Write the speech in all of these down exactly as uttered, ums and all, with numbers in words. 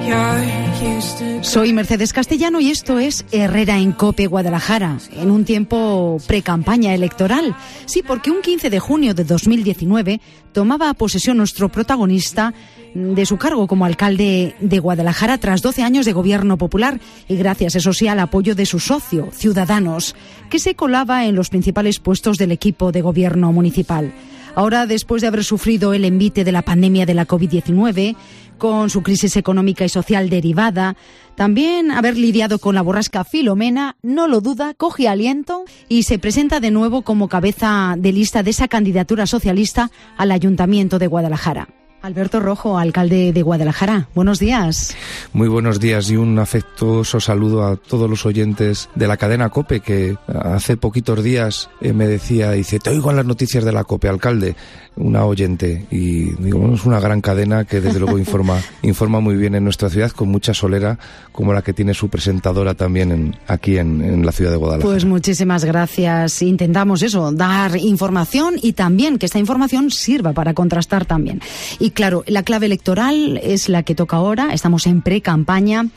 Soy Mercedes Castellano y esto es Herrera en COPE Guadalajara, en un tiempo pre-campaña electoral. Sí, porque un quince de junio de dos mil diecinueve tomaba posesión nuestro protagonista de su cargo como alcalde de Guadalajara tras doce años de gobierno popular y gracias, eso sí, al apoyo de su socio, Ciudadanos, que se colaba en los principales puestos del equipo de gobierno municipal. Ahora, después de haber sufrido el envite de la pandemia de la covid diecinueve, con su crisis económica y social derivada, también haber lidiado con la borrasca Filomena, no lo duda, coge aliento y se presenta de nuevo como cabeza de lista de esa candidatura socialista al Ayuntamiento de Guadalajara. Alberto Rojo, alcalde de Guadalajara, buenos días. Muy buenos días y un afectuoso saludo a todos los oyentes de la cadena COPE, que hace poquitos días eh, me decía, dice, te oigo en las noticias de la COPE, alcalde, una oyente, y digo, bueno, es una gran cadena que desde luego informa informa muy bien en nuestra ciudad, con mucha solera, como la que tiene su presentadora también en, aquí en, en la ciudad de Guadalajara. Pues muchísimas gracias. Intentamos eso, dar información y también que esta información sirva para contrastar también. Y claro, la clave electoral es la que toca ahora, estamos en pre-campaña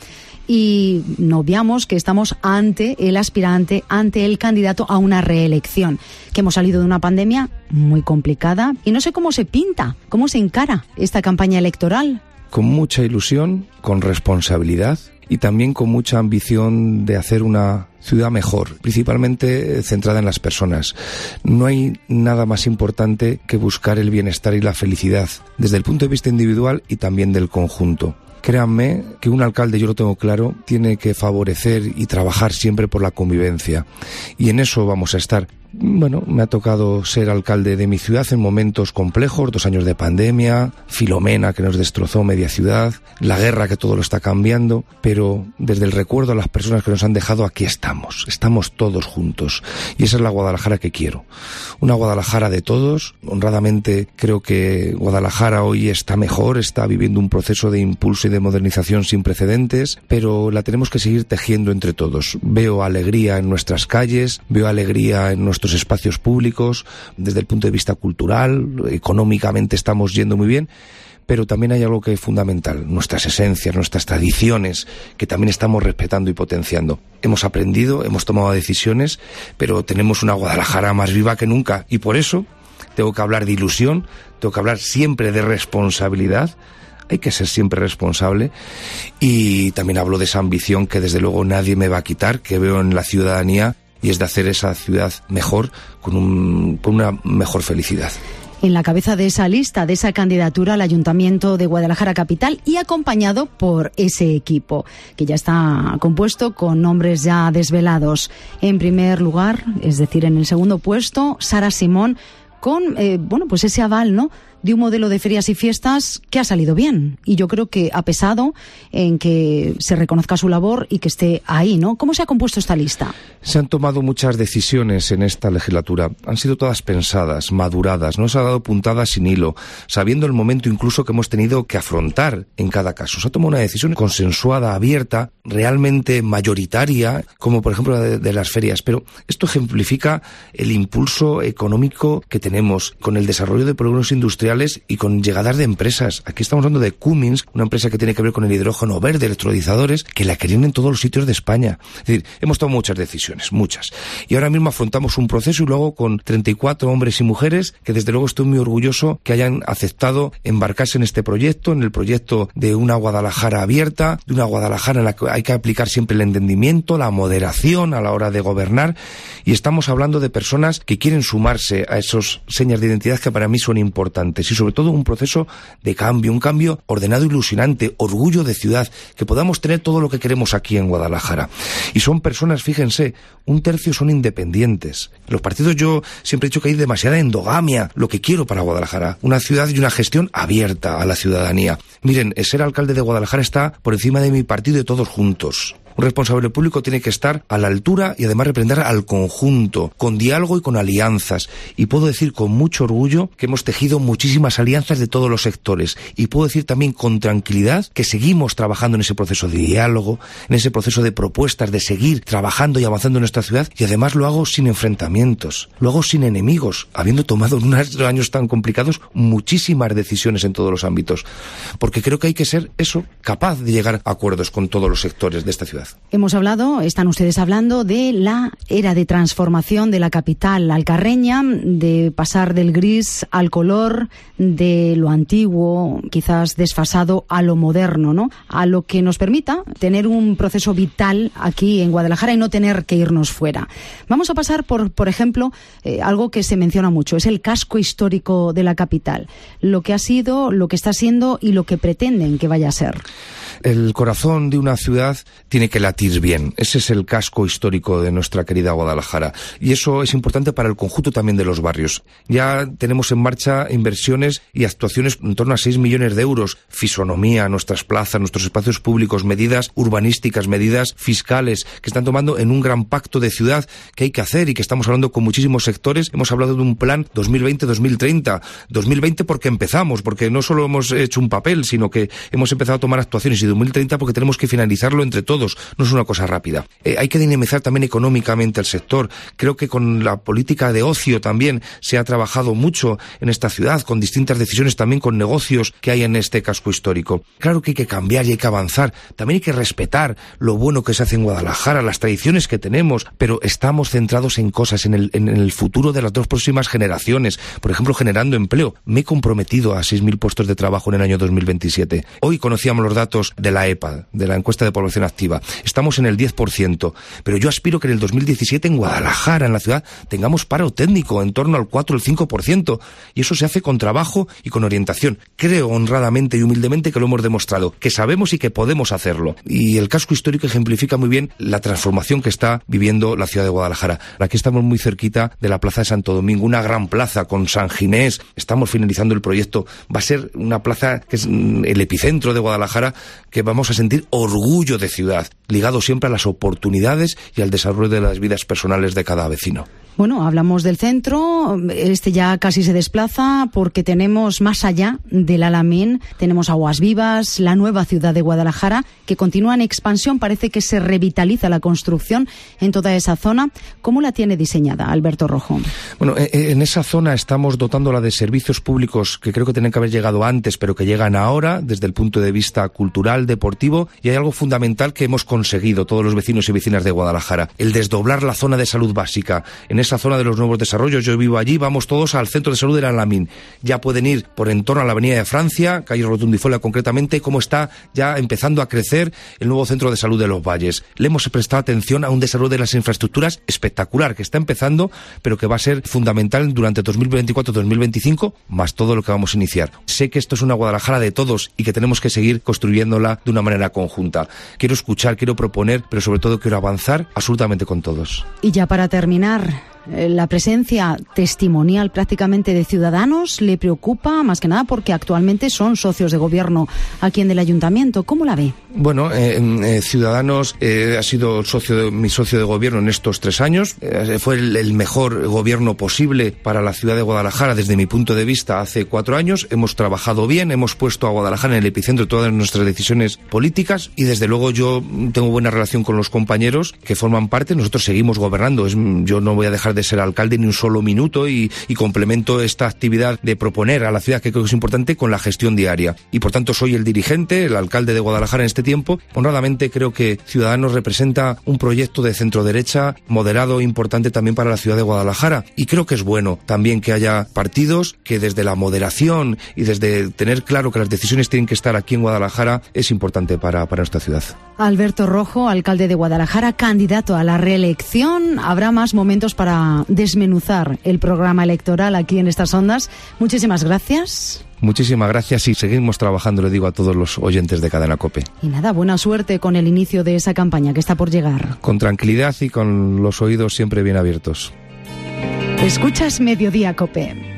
y no obviamos que estamos ante el aspirante, ante el candidato a una reelección, que hemos salido de una pandemia muy complicada y no sé cómo se pinta, cómo se encara esta campaña electoral. Con mucha ilusión, con responsabilidad y también con mucha ambición de hacer una ciudad mejor, principalmente centrada en las personas. No hay nada más importante que buscar el bienestar y la felicidad, desde el punto de vista individual y también del conjunto. Créanme que un alcalde, yo lo tengo claro, tiene que favorecer y trabajar siempre por la convivencia. Y en eso vamos a estar. Bueno, me ha tocado ser alcalde de mi ciudad en momentos complejos, dos años de pandemia, Filomena que nos destrozó media ciudad, la guerra que todo lo está cambiando, pero desde el recuerdo a las personas que nos han dejado, aquí estamos, estamos todos juntos. Y esa es la Guadalajara que quiero. Una Guadalajara de todos. Honradamente creo que Guadalajara hoy está mejor, está viviendo un proceso de impulso y de modernización sin precedentes, pero la tenemos que seguir tejiendo entre todos. Veo alegría en nuestras calles, veo alegría en nuestros espacios públicos, desde el punto de vista cultural, económicamente estamos yendo muy bien, pero también hay algo que es fundamental, nuestras esencias, nuestras tradiciones, que también estamos respetando y potenciando. Hemos aprendido, hemos tomado decisiones, pero tenemos una Guadalajara más viva que nunca, y por eso tengo que hablar de ilusión, tengo que hablar siempre de responsabilidad. Hay que ser siempre responsable, y también hablo de esa ambición que desde luego nadie me va a quitar, que veo en la ciudadanía, y es de hacer esa ciudad mejor, con, un, con una mejor felicidad. En la cabeza de esa lista, de esa candidatura al Ayuntamiento de Guadalajara Capital y acompañado por ese equipo, que ya está compuesto con nombres ya desvelados. En primer lugar, es decir, en el segundo puesto, Sara Simón, con eh, bueno, pues ese aval, ¿no?, de un modelo de ferias y fiestas que ha salido bien. Y yo creo que ha pesado en que se reconozca su labor y que esté ahí, ¿no? ¿Cómo se ha compuesto esta lista? Se han tomado muchas decisiones en esta legislatura. Han sido todas pensadas, maduradas. No se ha dado puntadas sin hilo, sabiendo el momento incluso que hemos tenido que afrontar en cada caso. Se ha tomado una decisión consensuada, abierta, realmente mayoritaria, como por ejemplo la de, de las ferias. Pero esto ejemplifica el impulso económico que tenemos con el desarrollo de polígonos industriales y con llegadas de empresas. Aquí estamos hablando de Cummins, una empresa que tiene que ver con el hidrógeno verde, electrolizadores, que la querían en todos los sitios de España. Es decir, hemos tomado muchas decisiones, muchas. Y ahora mismo afrontamos un proceso y luego con treinta y cuatro hombres y mujeres que desde luego estoy muy orgulloso que hayan aceptado embarcarse en este proyecto, en el proyecto de una Guadalajara abierta, de una Guadalajara en la que hay que aplicar siempre el entendimiento, la moderación a la hora de gobernar. Y estamos hablando de personas que quieren sumarse a esos señas de identidad que para mí son importantes. Y sobre todo un proceso de cambio, un cambio ordenado, ilusionante, orgullo de ciudad, que podamos tener todo lo que queremos aquí en Guadalajara. Y son personas, fíjense, un tercio son independientes. En los partidos yo siempre he dicho que hay demasiada endogamia, lo que quiero para Guadalajara, una ciudad y una gestión abierta a la ciudadanía. Miren, ser alcalde de Guadalajara está por encima de mi partido y de todos juntos. Un responsable público tiene que estar a la altura y además representar al conjunto, con diálogo y con alianzas. Y puedo decir con mucho orgullo que hemos tejido muchísimas alianzas de todos los sectores. Y puedo decir también con tranquilidad que seguimos trabajando en ese proceso de diálogo, en ese proceso de propuestas, de seguir trabajando y avanzando en nuestra ciudad. Y además lo hago sin enfrentamientos, lo hago sin enemigos, habiendo tomado en unos años tan complicados muchísimas decisiones en todos los ámbitos. Porque creo que hay que ser eso, capaz de llegar a acuerdos con todos los sectores de esta ciudad. Hemos hablado, están ustedes hablando de la era de transformación de la capital alcarreña, de pasar del gris al color, de lo antiguo, quizás desfasado, a lo moderno, ¿no? A lo que nos permita tener un proceso vital aquí en Guadalajara y no tener que irnos fuera. Vamos a pasar por, por ejemplo, eh, algo que se menciona mucho, es el casco histórico de la capital. Lo que ha sido, lo que está siendo y lo que pretenden que vaya a ser. El corazón de una ciudad tiene que latir bien. Ese es el casco histórico de nuestra querida Guadalajara. Y eso es importante para el conjunto también de los barrios. Ya tenemos en marcha inversiones y actuaciones en torno a seis millones de euros. Fisonomía, nuestras plazas, nuestros espacios públicos, medidas urbanísticas, medidas fiscales que están tomando en un gran pacto de ciudad que hay que hacer y que estamos hablando con muchísimos sectores. Hemos hablado de un plan dos mil veinte dos mil treinta. dos mil veinte porque empezamos, porque no solo hemos hecho un papel, sino que hemos empezado a tomar actuaciones, y dos mil treinta porque tenemos que finalizarlo entre todos. No es una cosa rápida. Eh, hay que dinamizar también económicamente el sector. Creo que con la política de ocio también se ha trabajado mucho en esta ciudad, con distintas decisiones también, con negocios que hay en este casco histórico. Claro que hay que cambiar y hay que avanzar. También hay que respetar lo bueno que se hace en Guadalajara, las tradiciones que tenemos, pero estamos centrados en cosas, en el, en el futuro de las dos próximas generaciones. Por ejemplo, generando empleo. Me he comprometido a seis mil puestos de trabajo en el año dos mil veintisiete. Hoy conocíamos los datos de la E P A, de la encuesta de población activa. Estamos en el diez por ciento, pero yo aspiro que en el dos mil diecisiete en Guadalajara, en la ciudad, tengamos paro técnico en torno al cuatro o el cinco por ciento, y eso se hace con trabajo y con orientación. Creo honradamente y humildemente que lo hemos demostrado, que sabemos y que podemos hacerlo. Y el casco histórico ejemplifica muy bien la transformación que está viviendo la ciudad de Guadalajara. Aquí estamos muy cerquita de la Plaza de Santo Domingo, una gran plaza con San Ginés. Estamos finalizando el proyecto. Va a ser una plaza que es el epicentro de Guadalajara, que vamos a sentir orgullo de ciudad, ligado siempre a las oportunidades y al desarrollo de las vidas personales de cada vecino. Bueno, hablamos del centro, este ya casi se desplaza porque tenemos más allá del Alamín, tenemos Aguas Vivas, la nueva ciudad de Guadalajara, que continúa en expansión, parece que se revitaliza la construcción en toda esa zona. ¿Cómo la tiene diseñada, Alberto Rojo? Bueno, en esa zona estamos dotándola de servicios públicos que creo que tienen que haber llegado antes, pero que llegan ahora desde el punto de vista cultural, deportivo, y hay algo fundamental que hemos conseguido todos los vecinos y vecinas de Guadalajara, el desdoblar la zona de salud básica. En esa zona de los nuevos desarrollos, yo vivo allí, vamos todos al centro de salud del Alamín. Ya pueden ir por en torno a la avenida de Francia, calle Rotundifolia concretamente, cómo está ya empezando a crecer el nuevo centro de salud de los Valles. Le hemos prestado atención a un desarrollo de las infraestructuras espectacular, que está empezando, pero que va a ser fundamental durante dos mil veinticuatro dos mil veinticinco, más todo lo que vamos a iniciar. Sé que esto es una Guadalajara de todos y que tenemos que seguir construyéndola de una manera conjunta. Quiero escuchar, quiero proponer, pero sobre todo quiero avanzar absolutamente con todos. Y ya para terminar, la presencia testimonial prácticamente de Ciudadanos le preocupa más que nada porque actualmente son socios de gobierno aquí en el Ayuntamiento. ¿Cómo la ve? Bueno, eh, eh, Ciudadanos eh, ha sido socio de, mi socio de gobierno en estos tres años. Eh, fue el, el mejor gobierno posible para la ciudad de Guadalajara desde mi punto de vista hace cuatro años. Hemos trabajado bien, hemos puesto a Guadalajara en el epicentro de todas nuestras decisiones políticas y desde luego yo tengo buena relación con los compañeros que forman parte. Nosotros seguimos gobernando. Es, yo no voy a dejar de ser alcalde ni un solo minuto y, y complemento esta actividad de proponer a la ciudad, que creo que es importante, con la gestión diaria. Y por tanto soy el dirigente, el alcalde de Guadalajara en este tiempo. Honradamente creo que Ciudadanos representa un proyecto de centro derecha moderado e importante también para la ciudad de Guadalajara. Y creo que es bueno también que haya partidos que desde la moderación y desde tener claro que las decisiones tienen que estar aquí en Guadalajara es importante para, para nuestra ciudad. Alberto Rojo, alcalde de Guadalajara, candidato a la reelección. Habrá más momentos para desmenuzar el programa electoral aquí en estas ondas. Muchísimas gracias. Muchísimas gracias y seguimos trabajando, le digo a todos los oyentes de Cadena COPE. Y nada, buena suerte con el inicio de esa campaña que está por llegar. Con tranquilidad y con los oídos siempre bien abiertos. Escuchas Mediodía COPE.